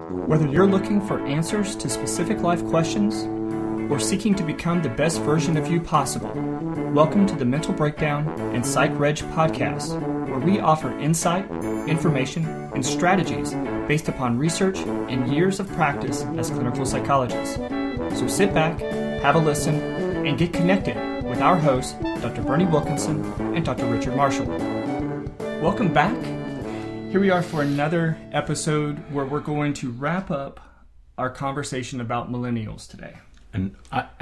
Whether you're looking for answers to specific life questions or seeking to become the best version of you possible, welcome to the Mental Breakdown and Psych Reg podcast, where we offer insight, information, and strategies based upon research and years of practice as clinical psychologists. So sit back, have a listen, and get connected with our hosts, Dr. Bernie Wilkinson and Dr. Richard Marshall. Welcome back. Here we are for another episode where we're going to wrap up our conversation about millennials today. And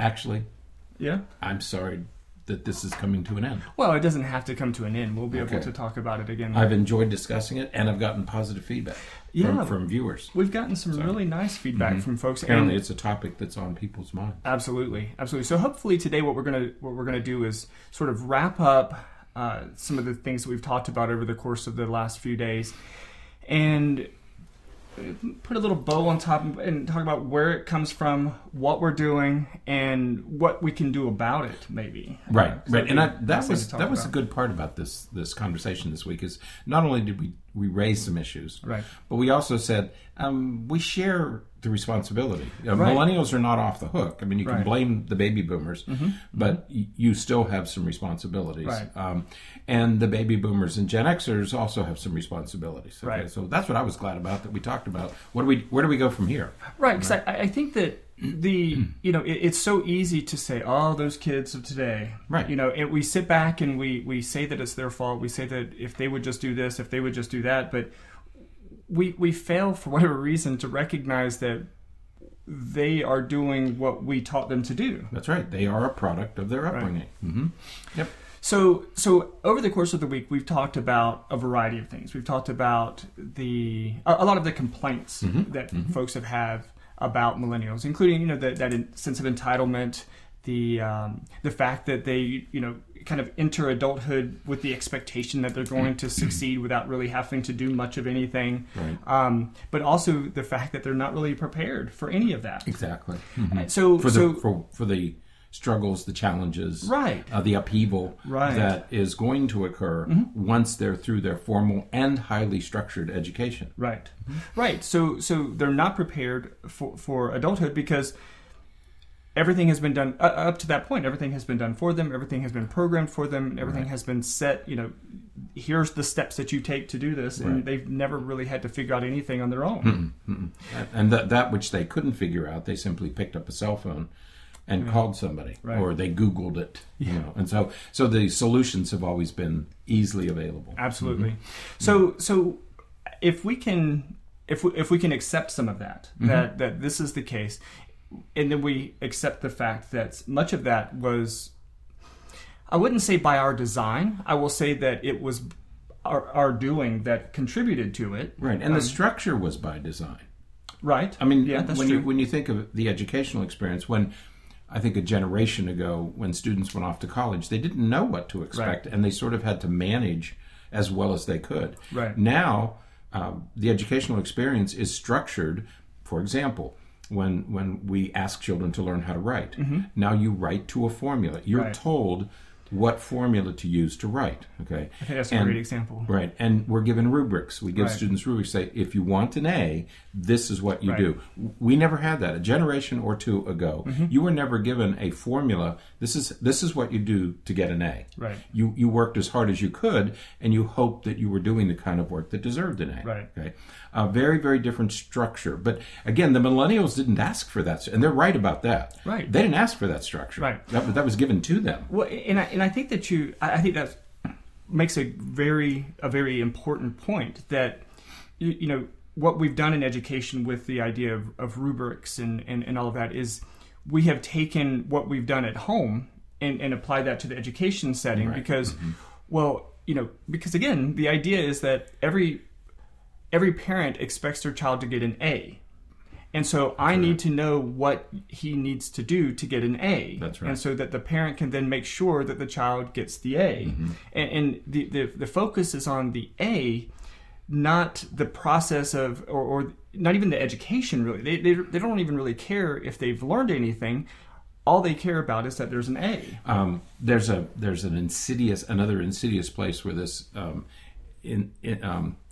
I'm sorry that this is coming to an end. Well, it doesn't have to come to an end. We'll be able to talk about it again. I've enjoyed discussing it, and I've gotten positive feedback from viewers. We've gotten some really nice feedback from folks. Apparently, it's a topic that's on people's minds. Absolutely. So hopefully today, what we're gonna do is sort of wrap up some of the things that we've talked about over the course of the last few days, and put a little bow on top and talk about where it comes from, what we're doing, and what we can do about it, maybe. Right. And that was a good part about this conversation this week, is not only did we raise some issues, right, but we also said we share the responsibility. Right. Millennials are not off the hook. I mean, you can blame the baby boomers, but you still have some responsibilities. Right. And the baby boomers and Gen Xers also have some responsibilities. Okay? Right. So that's what I was glad about, that we talked about. Where do we go from here? Right, because I think that it's so easy to say, oh, those kids of today. Right. We sit back and we say that it's their fault. We say that if they would just do this, if they would just do that, but we fail for whatever reason to recognize that they are doing what we taught them to do. That's right. They are a product of their upbringing. Right. Mm-hmm. Yep. So over the course of the week, we've talked about a variety of things. We've talked about a lot of the complaints that folks have had about millennials, including that sense of entitlement, the fact that they kind of enter adulthood with the expectation that they're going to succeed without really having to do much of anything, right. But also the fact that they're not really prepared for any of that. Exactly. Mm-hmm. For the struggles, the challenges, right, the upheaval that is going to occur once they're through their formal and highly structured education. Right, right. So they're not prepared for adulthood because everything has been done up to that point. Everything has been done for them. Everything has been programmed for them. Everything has been set. Here's the steps that you take to do this, and they've never really had to figure out anything on their own. And that which they couldn't figure out, they simply picked up a cell phone and called somebody, or they Googled it. And so the solutions have always been easily available. Absolutely. So if we can accept some of that this is the case. And then we accept the fact that much of that was, I wouldn't say by our design, I will say that it was our doing that contributed to it. Right, and the structure was by design. Right. I mean, that's true. when you think of the educational experience, when I think a generation ago, when students went off to college, they didn't know what to expect, and they sort of had to manage as well as they could. Right. Now, the educational experience is structured, for example, when we ask children to learn how to write. Now you write to a formula. You're told what formula to use to write. Okay, I think that's a great example. Right, and we're given rubrics. We give students rubrics. Say, if you want an A, this is what you do. We never had that. A generation or two ago, you were never given a formula. This is what you do to get an A. Right. You worked as hard as you could, and you hoped that you were doing the kind of work that deserved an A. Right. Okay. A very, very different structure. But again, the millennials didn't ask for that, and they're right about that. Right. They didn't ask for that structure. Right. That was given to them. Well, and I think that makes a very important point, that what we've done in education with the idea of rubrics and all of that is we have taken what we've done at home and applied that to the education setting, because because again, the idea is that every parent expects their child to get an A. And so I need to know what he needs to do to get an A. That's right. And so that the parent can then make sure that the child gets the A. And the focus is on the A, not the process of, or not even the education, really. They don't even really care if they've learned anything. All they care about is that there's an A. There's another insidious place where this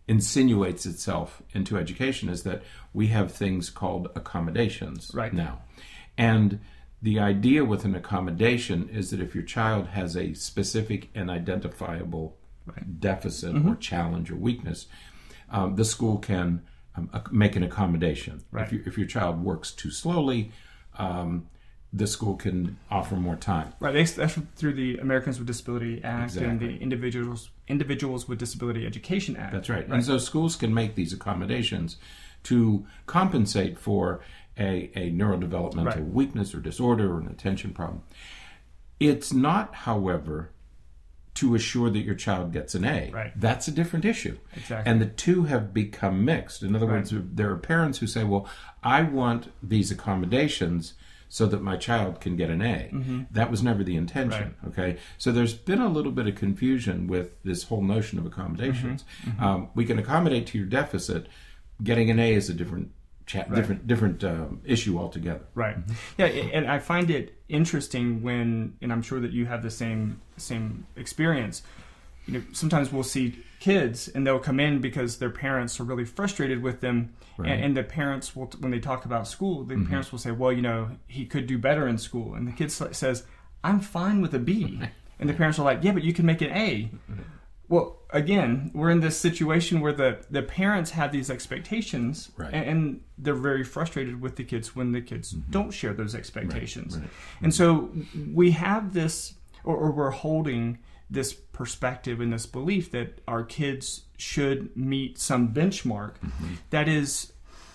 insinuates itself into education is that we have things called accommodations now. And the idea with an accommodation is that if your child has a specific and identifiable deficit or challenge or weakness, the school can make an accommodation. If your child works too slowly, the school can offer more time. That's through the Americans with Disability Act and the Individuals with Disability Education Act. That's right. And so schools can make these accommodations to compensate for a neurodevelopmental weakness or disorder or an attention problem. It's not, however, to assure that your child gets an A. That's a different issue. Exactly. And the two have become mixed. In other words, there are parents who say, well, I want these accommodations so that my child can get an A. That was never the intention, okay? So there's been a little bit of confusion with this whole notion of accommodations. We can accommodate to your deficit. Getting an A is a different issue altogether. Yeah, and I find it interesting when, and I'm sure that you have the same experience, sometimes we'll see kids and they'll come in because their parents are really frustrated with them, and the parents will, when they talk about school, the parents will say, well, he could do better in school, and the kid says, I'm fine with a B, and the parents are like, yeah, but you can make an A. Well, again, we're in this situation where the parents have these expectations, and they're very frustrated with the kids when the kids don't share those expectations. And so we have this, or we're holding this perspective and this belief that our kids should meet some benchmark that is,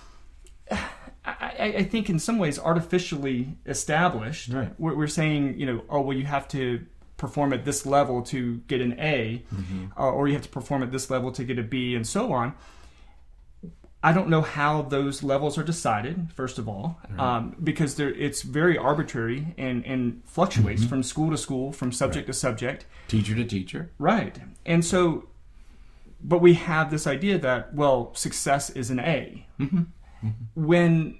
I think in some ways, artificially established. We're saying, oh, well, you have to perform at this level to get an A, or you have to perform at this level to get a B, and so on. I don't know how those levels are decided, first of all, because it's very arbitrary and fluctuates from school to school, from subject to subject. Teacher to teacher. And so, but we have this idea that, well, success is an A, when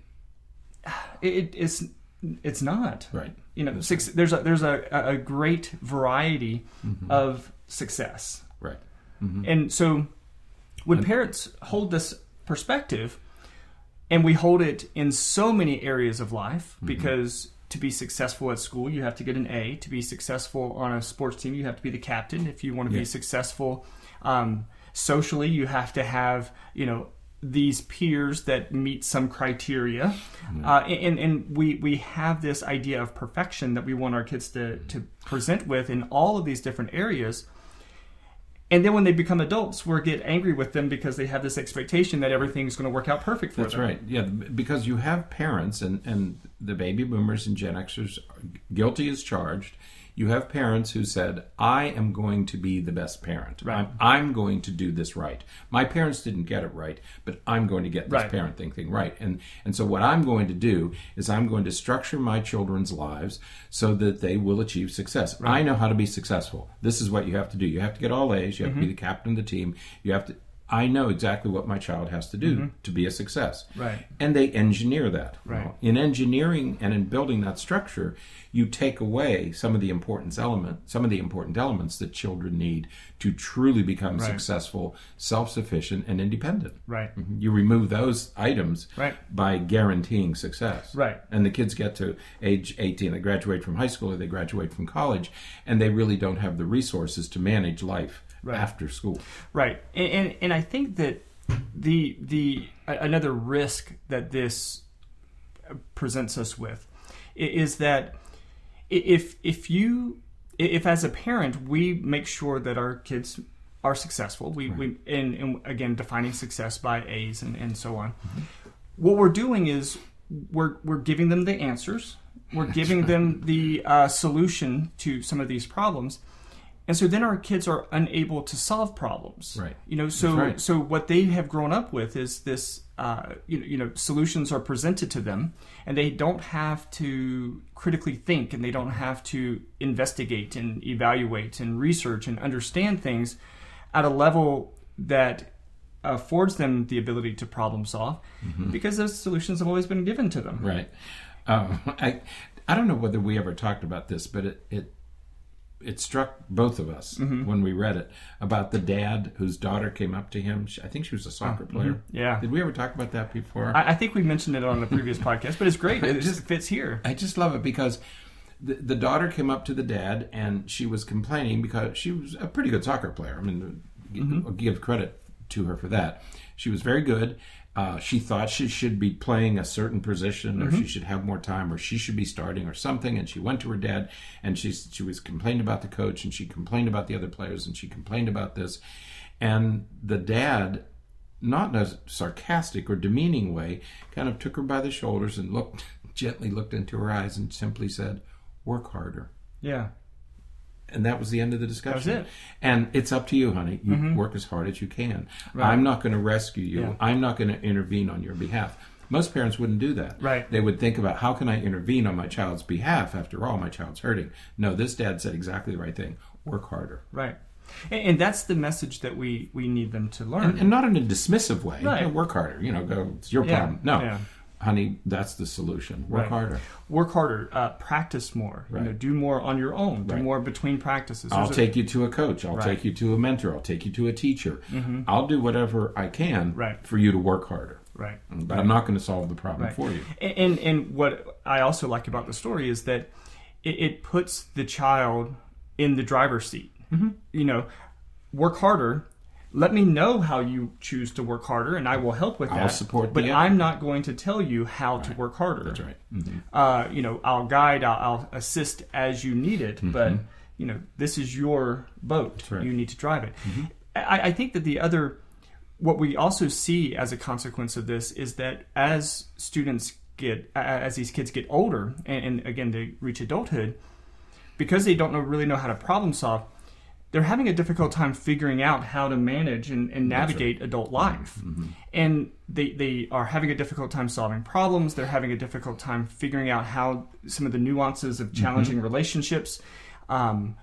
it's not. There's a great variety of success. And so when parents hold this perspective, and we hold it in so many areas of life, because to be successful at school, you have to get an A. To be successful on a sports team, you have to be the captain. If you want to be successful socially, you have to have, these peers that meet some criteria. And we have this idea of perfection that we want our kids to present with in all of these different areas. And then when they become adults, we get angry with them because they have this expectation that everything's going to work out perfect for them. That's right. Yeah, because you have parents, and the baby boomers and Gen Xers, guilty as charged. You have parents who said, I am going to be the best parent. I'm going to do this right. My parents didn't get it right, but I'm going to get this parenting thing right. And so what I'm going to do is I'm going to structure my children's lives so that they will achieve success. I know how to be successful. This is what you have to do. You have to get all A's. You have to be the captain of the team. I know exactly what my child has to do to be a success. And they engineer that. In engineering and in building that structure, you take away some of the important elements that children need to truly become successful, self-sufficient, and independent. You remove those items by guaranteeing success. And the kids get to age 18, they graduate from high school or they graduate from college, and they really don't have the resources to manage life after school. And I think that the another risk that this presents us with is that if as a parent we make sure that our kids are successful, we and again defining success by A's and so on, what we're doing is we're giving them the answers, we're giving them the solution to some of these problems. And so then our kids are unable to solve problems. So what they have grown up with is this, solutions are presented to them, and they don't have to critically think, and they don't have to investigate and evaluate and research and understand things at a level that affords them the ability to problem solve, because those solutions have always been given to them. I don't know whether we ever talked about this, but it struck both of us when we read it, about the dad whose daughter came up to him. I think she was a soccer player. Yeah. Did we ever talk about that before? I think we mentioned it on the previous podcast, but it's great. It just fits here. I just love it because the daughter came up to the dad and she was complaining because she was a pretty good soccer player. I mean, I'll give credit to her for that. She was very good. She thought she should be playing a certain position, or she should have more time, or she should be starting or something. And she went to her dad and she was complaining about the coach, and she complained about the other players, and she complained about this. And the dad, not in a sarcastic or demeaning way, kind of took her by the shoulders and gently looked into her eyes and simply said, "Work harder." Yeah. And that was the end of the discussion. That was it. And it's up to you, honey. You work as hard as you can. Right. I'm not going to rescue you. Yeah. I'm not going to intervene on your behalf. Most parents wouldn't do that. Right. They would think about, how can I intervene on my child's behalf? After all, my child's hurting. No, this dad said exactly the right thing. Work harder. Right. And that's the message that we need them to learn. And not in a dismissive way. Right. You know, work harder. Go, it's your problem. No. Yeah. Honey, that's the solution. Work harder. Work harder. Practice more. Right. Do more on your own. Do more between practices. I'll take you to a coach. I'll take you to a mentor. I'll take you to a teacher. I'll do whatever I can for you to work harder. Right. But I'm not going to solve the problem for you. And what I also like about the story is that it puts the child in the driver's seat. Work harder. Let me know how you choose to work harder, and I will help with that. I'll support but I'm not going to tell you how to work harder. That's right. I'll guide, I'll assist as you need it, but this is your boat. Right. You need to drive it. I think that what we also see as a consequence of this is that as these kids get older, and again they reach adulthood, because they don't really know how to problem solve, they're having a difficult time figuring out how to manage and navigate adult life. And they are having a difficult time solving problems. They're having a difficult time figuring out how some of the nuances of challenging relationships. And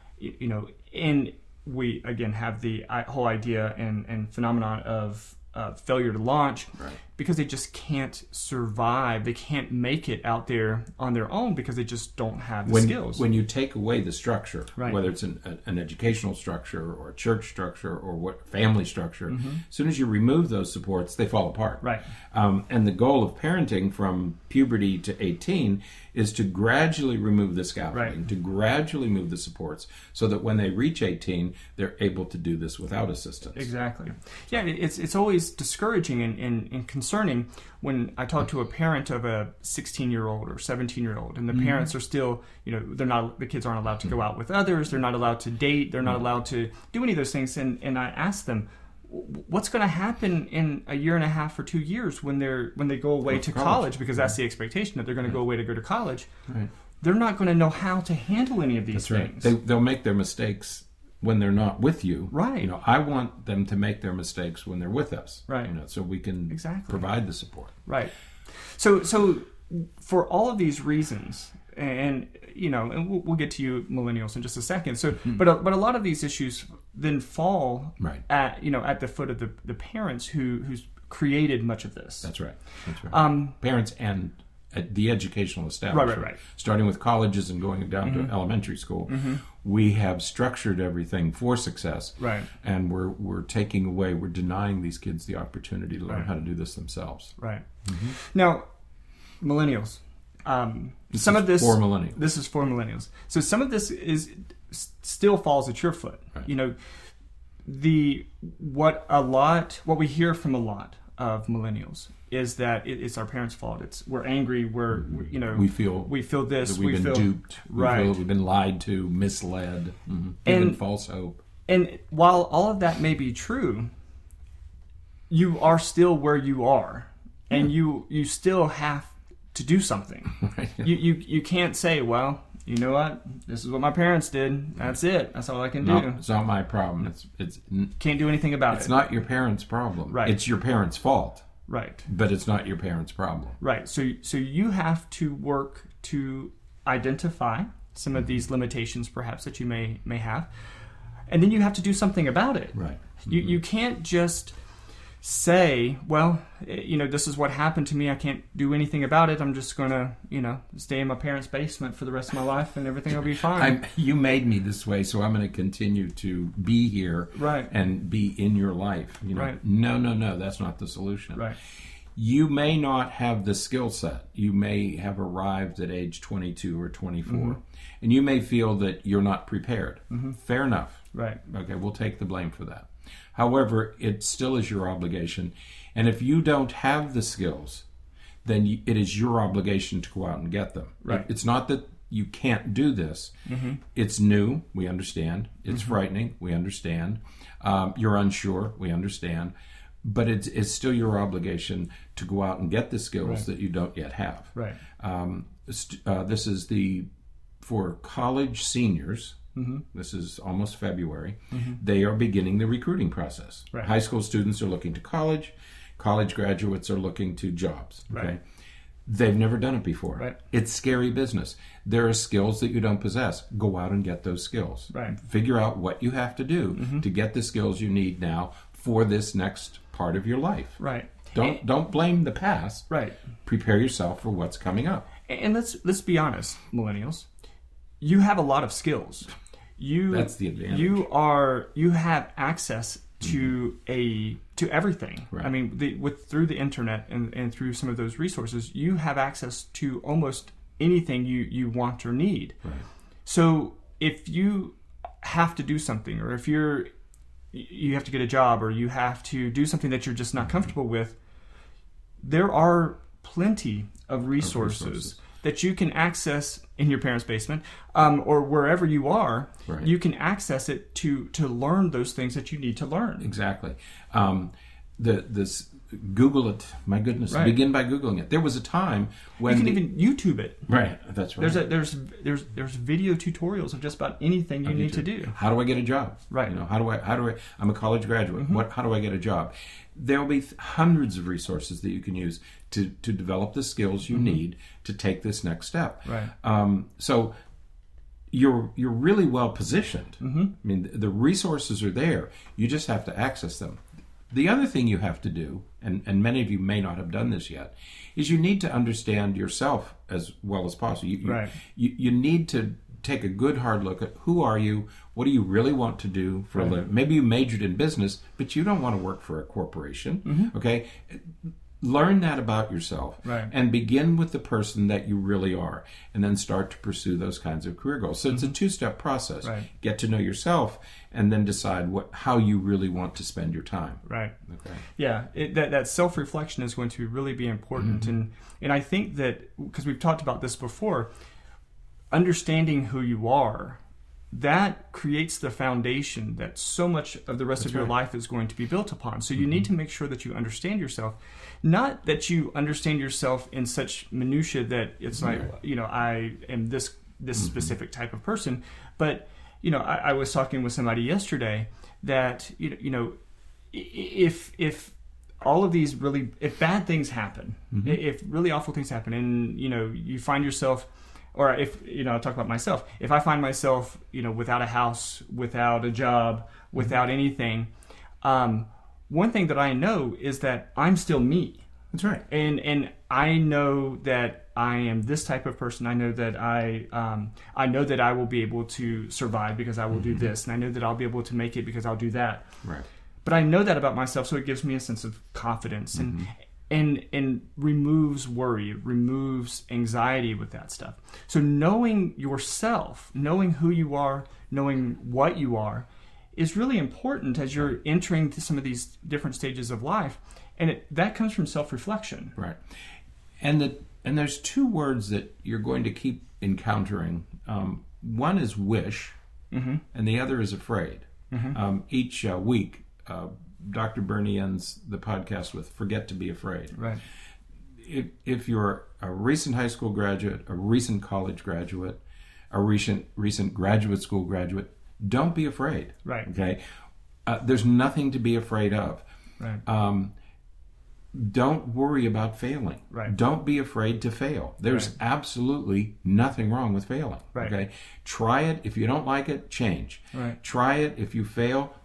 we, again, have the whole idea and phenomenon of failure to launch, because they just can't survive. They can't make it out there on their own because they just don't have the skills. When you take away the structure, whether it's an educational structure or a church structure or what family structure, as soon as you remove those supports, they fall apart. Right. And the goal of parenting from puberty to 18 is to gradually remove the scaffolding, to gradually move the supports, so that when they reach 18, they're able to do this without assistance. Exactly. Yeah, it's always discouraging and concerning when I talk to a parent of a 16-year-old or 17-year-old, and the parents are still, the kids aren't allowed to go out with others, they're not allowed to date, they're not allowed to do any of those things, and I ask them, what's going to happen in a year and a half or 2 years when they go away to college, because that's the expectation that they're going to go to college. Right. They're not going to know how to handle any of these things. Right. They'll make their mistakes when they're not with you. Right. I want them to make their mistakes when they're with us. Right. So we can provide the support. Right. So for all of these reasons, and we'll get to you millennials in just a second. So, but a lot of these issues then fall at the foot of the parents who's created much of this. That's right. Parents and the educational establishment. Right. Starting with colleges and going down to elementary school, we have structured everything for success. Right. And we're taking away, we're denying these kids the opportunity to learn how to do this themselves. Right. Now, millennials. This is for millennials. So some of this still falls at your foot. Right. What we hear from a lot of millennials is that it's our parents' fault. We're angry. We feel this. We've been duped. We've been lied to, misled, given false hope. And while all of that may be true, you are still where you are, and you still have to do something. Right. You can't say, well, you know what? This is what my parents did. That's it. That's all I can do. No, it's not my problem. It's can't do anything about it. It's not your parents' problem. Right. It's your parents' fault. Right. But it's not your parents' problem. Right. So you have to work to identify some of these limitations, perhaps, that you may have, and then you have to do something about it. Right. You can't just say, well, this is what happened to me. I can't do anything about it. I'm just going to, stay in my parents' basement for the rest of my life and everything will be fine. You made me this way, so I'm going to continue to be here right. and be in your life. Right. No, that's not the solution. Right. You may not have the skill set. You may have arrived at age 22 or 24, mm-hmm. and you may feel that you're not prepared. Mm-hmm. Fair enough. Right. Okay, we'll take the blame for that. However, it still is your obligation. And if you don't have the skills, then it is your obligation to go out and get them. Right. It's not that you can't do this. Mm-hmm. It's new. We understand. It's mm-hmm. frightening. We understand. You're unsure. We understand. But it's still your obligation to go out and get the skills right. that you don't yet have. Right. This is for college seniors. Mm-hmm. This is almost February. Mm-hmm. They are beginning the recruiting process. Right. High school students are looking to college. College graduates are looking to jobs. Okay? Right. They've never done it before. Right. It's scary business. There are skills that you don't possess. Go out and get those skills. Right. Figure out what you have to do mm-hmm. to get the skills you need now for this next part of your life. Right. Don't blame the past. Right. Prepare yourself for what's coming up. And let's be honest, millennials. You have a lot of skills. That's the advantage. You have access to to everything. Right. I mean, through the internet and through some of those resources, you have access to almost anything you want or need. Right. So if you have to do something, or if you have to get a job, or you have to do something that you're just not comfortable with, there are plenty of resources that you can access in your parents' basement, or wherever you are. Right. You can access it to learn those things that you need to learn. Exactly. This Google it. My goodness. Right. Begin by Googling it. There was a time when you can even YouTube it. Right. That's right. There's video tutorials of just about anything you need to do. How do I get a job? Right. How do I? I'm a college graduate. Mm-hmm. How do I get a job? There will be hundreds of resources that you can use to develop the skills you mm-hmm. need to take this next step. Right. So you're really well positioned. Mm-hmm. I mean, the resources are there. You just have to access them. The other thing you have to do, and many of you may not have done this yet, is you need to understand yourself as well as possible. Right. You need to take a good hard look at who are you, what do you really want to do for a living. Maybe you majored in business, but you don't want to work for a corporation. Mm-hmm. Okay? Learn that about yourself, right. and begin with the person that you really are, and then start to pursue those kinds of career goals. So it's a two-step process. Right. Get to know yourself, and then decide how you really want to spend your time. Right. Okay. Yeah, that self-reflection is going to really be important, mm-hmm. and I think that, because we've talked about this before, understanding who you are, that creates the foundation that so much of the rest of your life is going to be built upon. So you mm-hmm. need to make sure that you understand yourself. Not that you understand yourself in such minutia that it's like, I am this mm-hmm. specific type of person. But, I was talking with somebody yesterday that, if all of these if bad things happen, mm-hmm. if really awful things happen, and, you find yourself, or if, I'll talk about myself, if I find myself, without a house, without a job, without anything, one thing that I know is that I'm still me. That's right. And I know that I am this type of person. I know that I know that I will be able to survive because I will mm-hmm. do this, and I know that I'll be able to make it because I'll do that. Right. But I know that about myself, so it gives me a sense of confidence mm-hmm. and removes worry, removes anxiety with that stuff. So knowing yourself, knowing who you are, knowing what you are, is really important as you're entering some of these different stages of life, and that comes from self-reflection. Right. And there's two words that you're going to keep encountering. One is wish, mm-hmm. and the other is afraid. Mm-hmm. Each week, Dr. Bernie ends the podcast with "Forget to be afraid." Right. If you're a recent high school graduate, a recent college graduate, a recent graduate school graduate, don't be afraid. Right. Okay. There's nothing to be afraid of. Right. Don't worry about failing. Right. Don't be afraid to fail. There's absolutely nothing wrong with failing. Right. Okay. Try it. If you don't like it, change. Right. Try it. If you fail,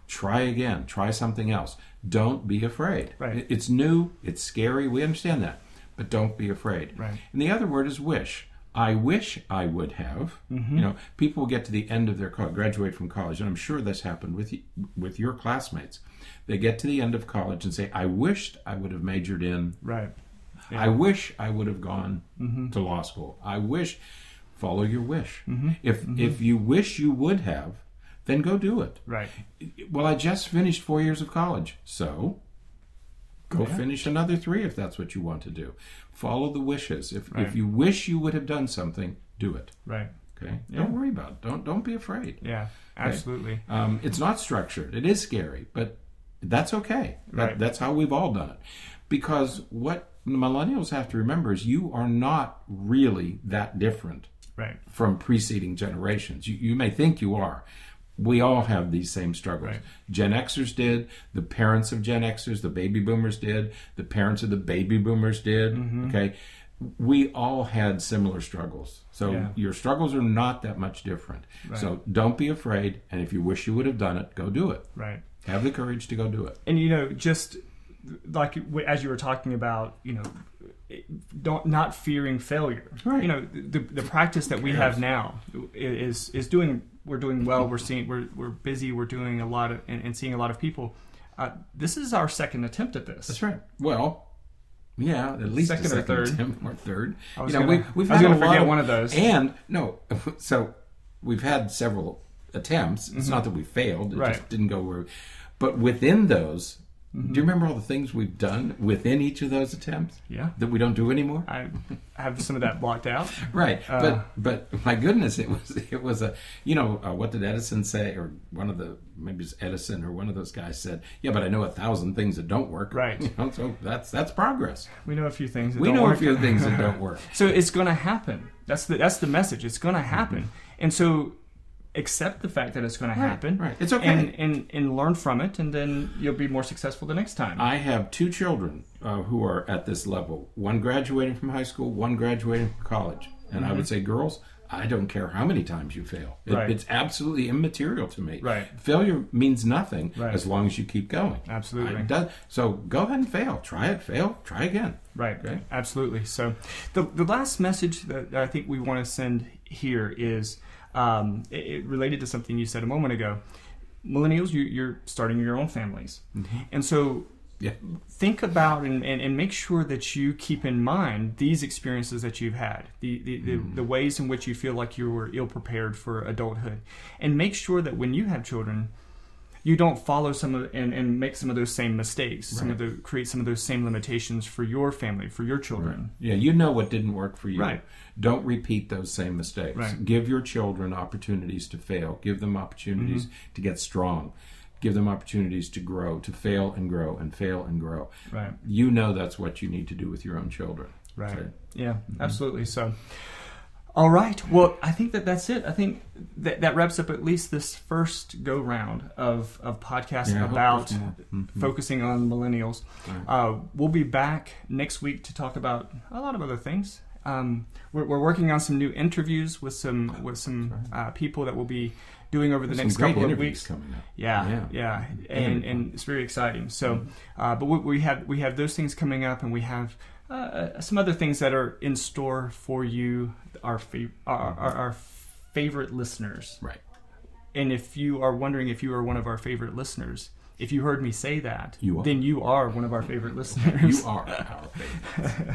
Try again. Try something else. Don't be afraid. Right. It's new. It's scary. We understand that. But don't be afraid. Right. And the other word is wish. I wish I would have. People get to the end of their college, graduate from college, and I'm sure this happened with your classmates. They get to the end of college and say, I wished I would have majored in. Right. Yeah. I wish I would have gone to law school. I wish. Follow your wish. If you wish you would have, then go do it. Right. Well, I just finished 4 years of college, so go finish another 3 if that's what you want to do. Follow the wishes. If you wish you would have done something, do it. Right. Okay. Yeah. Don't worry about it. Don't be afraid. Yeah. Absolutely. Okay? It's not structured. It is scary, but that's okay. That's how we've all done it. Because what the millennials have to remember is you are not really that different from preceding generations. You may think you are. We all have these same struggles. Right. Gen Xers did, the parents of Gen Xers, the baby boomers did, the parents of the baby boomers did. Okay, we all had similar struggles. So your struggles are not that much different. Right. So don't be afraid, and if you wish you would have done it, go do it. Right. Have the courage to go do it. And just like as you were talking about, not fearing failure. Right. The practice that we have now is doing. We're doing well. We're busy. We're doing a lot of and seeing a lot of people. This is our second attempt at this. That's right. Well, yeah, at least second or third. Attempt or third. We've had going to forget one of those. And no, so we've had several attempts. It's not that we failed. It just didn't go where. But within those. Do you remember all the things we've done within each of those attempts? Yeah. That we don't do anymore? I have some of that blocked out. Right. But my goodness, it was a, what did Edison say? Or maybe it's Edison or one of those guys said, yeah, but I know 1,000 things that don't work. Right. So that's progress. We know a few things that don't work. We know a few things that don't work. So it's going to happen. That's the message. It's going to happen. And so accept the fact that it's going to happen. Right. It's okay. And learn from it, and then you'll be more successful the next time. I have 2 children who are at this level. One graduating from high school, one graduating from college. And I would say, girls, I don't care how many times you fail. It's absolutely immaterial to me. Right. Failure means nothing as long as you keep going. Absolutely. So go ahead and fail. Try it, fail, try again. Right. Okay? Absolutely. So the last message that I think we want to send here is it related to something you said a moment ago. Millennials, you're starting your own families. And so think about and make sure that you keep in mind these experiences that you've had, the ways in which you feel like you were ill-prepared for adulthood. And make sure that when you have children, you don't follow and make some of those same mistakes, create some of those same limitations for your family, for your children. Right. Yeah, you know what didn't work for you. Right. Don't repeat those same mistakes. Right. Give your children opportunities to fail. Give them opportunities to get strong. Give them opportunities to grow, to fail and grow and fail and grow. Right. You know that's what you need to do with your own children. Right. So, yeah, absolutely. So, all right. Well, I think that's it. I think that wraps up at least this first go-round of podcasts about focusing on millennials. Right. We'll be back next week to talk about a lot of other things. We're working on some new interviews with some people that we'll be doing over the next couple of weeks. Coming up. Yeah. And it's very exciting. So, but we have those things coming up, and we have some other things that are in store for you, our favorite listeners. Right. And if you are wondering if you are one of our favorite listeners, if you heard me say that, then you are one of our favorite listeners. You are our favorite.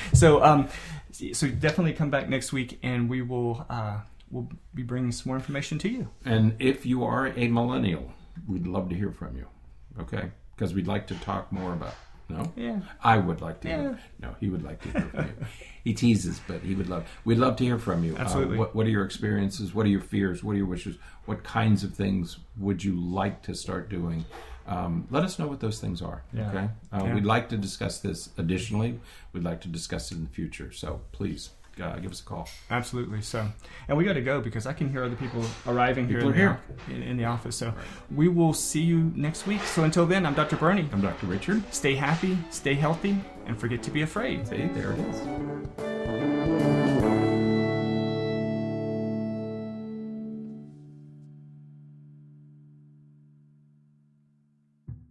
So definitely come back next week, and we will we'll be bringing some more information to you. And if you are a millennial, we'd love to hear from you. Okay? Because we'd like to talk more about. No? Yeah. I would like to hear. No, he would like to hear from you. He teases, but we'd love to hear from you. Absolutely. What are your experiences? What are your fears? What are your wishes? What kinds of things would you like to start doing? Let us know what those things are. Yeah. Okay? We'd like to discuss this additionally. We'd like to discuss it in the future. So please give us a call. Absolutely. So, and we got to go because I can hear other people arriving here in the office. So we will see you next week. So until then, I'm Dr. Bernie. I'm Dr. Richard. Stay happy, stay healthy, and forget to be afraid. See, there it is.